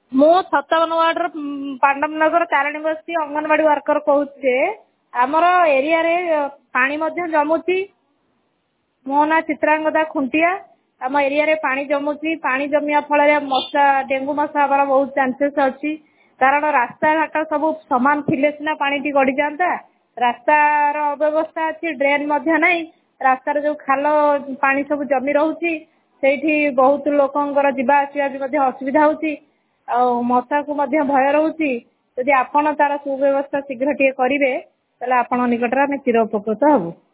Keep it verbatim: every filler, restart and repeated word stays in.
ମୁଁ ସତାବନ ୱାର୍ଡର ପାଣ୍ଡବ ନଗର ତାରିଣୀ ବସ୍ତି ଅଙ୍ଗନବାଡି ୱାର୍କର କହୁଛି ଯେ ଆମର ଏରିଆରେ ପାଣି ମଧ୍ୟ ଜମୁଛି। ମୋ ନାଁ ଚିତ୍ରାଙ୍ଗଦା ଖୁଣ୍ଟିଆ। ଆମ ଏରିଆରେ ପାଣି ଜମୁଛି। ପାଣି ଜମିବା ଫଳରେ ମଶା ଡେଙ୍ଗୁ ମଶା ହେବାର ବହୁତ ଚାନ୍ସେସ୍ ଅଛି। କାରଣ ରାସ୍ତାଘାଟ ସବୁ ସମାନ ଥିଲେ ସିନା ପାଣିଟି ଗଡ଼ିଯାଆନ୍ତା। ରାସ୍ତାର ଅବ୍ୟବସ୍ଥା ଅଛି, ଡ୍ରେନ୍ ମଧ୍ୟ ନାହିଁ। ରାସ୍ତାରେ ଯୋଉ ଖାଲ ପାଣି ସବୁ ଜମି ରହୁଛି ସେଇଠି ବହୁତ ଲୋକଙ୍କର ଯିବା ଆସିବା ବି ମଧ୍ୟ ଅସୁବିଧା ହେଉଛି। ଆଉ ମଶାକୁ ମଧ୍ୟ ଭୟ ରହୁଛି। ଯଦି ଆପଣ ତାର ସୁବ୍ୟବସ୍ଥା ଶୀଘ୍ର ଟିକେ କରିବେ ତାହେଲେ ଆପଣଙ୍କ ନିକଟରେ ଆମେ ଚିର ଉପକୃତ ହେବୁ।